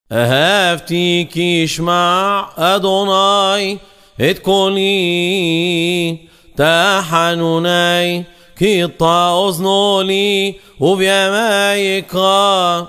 אהבתי כי ישמע אדוני את קולי, תחנוני כי יטע אוזנו לי, ובימי יקרא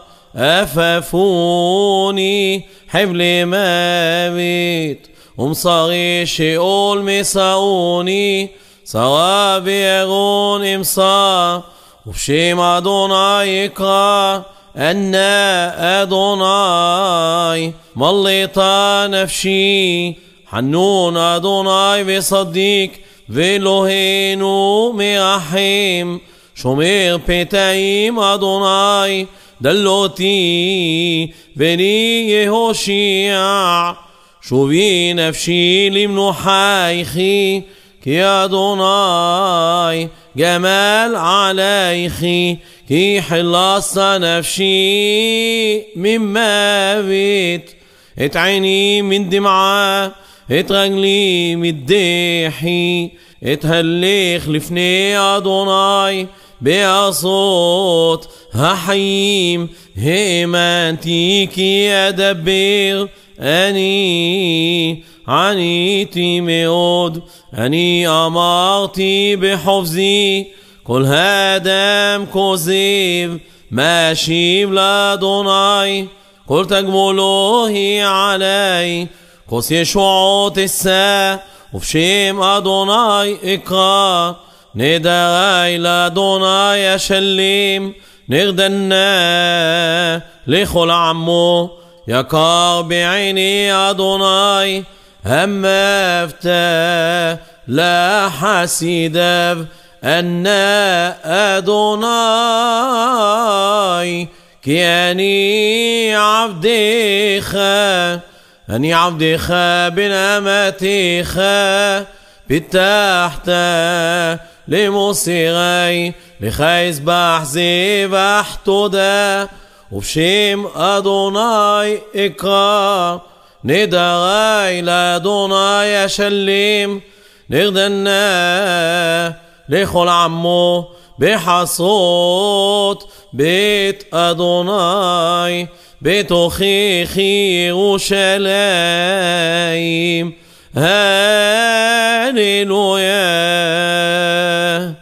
אפפוני חבלי מוות, ומסרי שאול מסעוני, שרה וירון אמסע, ובשם אדוני יקרא أنا أدوناي مليطا نفسي حنون أدوناي بصديق ולוהינו מרחם, שומר פתאים אדוני דלותי ולי יהושיע, שובי נפשי למנוחייכי כי אדוני גמל עלייכי, כי חילצת נפשי ממוות, את עיני מן דמעה, את רגלי מדחי, אתהלך לפני אדוני בעשות החיים, האמנתי כי אדבר, אני עניתי מאוד, אני אמרתי בחופזי, כל האדם כוזב משיב לאדוני, כל תגמולו היא עלי, כוס ישועות אשא, ובשם אדוני אקרא, נדרי לאדוני אשלים, נרדנה לכל עמו, יקר בעיני אדוני, המבת לחסידיו, أنا أدوناي كي أني عبدك، أني عبدك بنعمتك، بتحت لمصيري لخيز بحزي بحتودا، وبشم أدوناي اقرأ، ندري لأدوناي أشلم، نغدنا לכל עמו בחסות בית אדוני, בתוככי ירושלים. הללויה.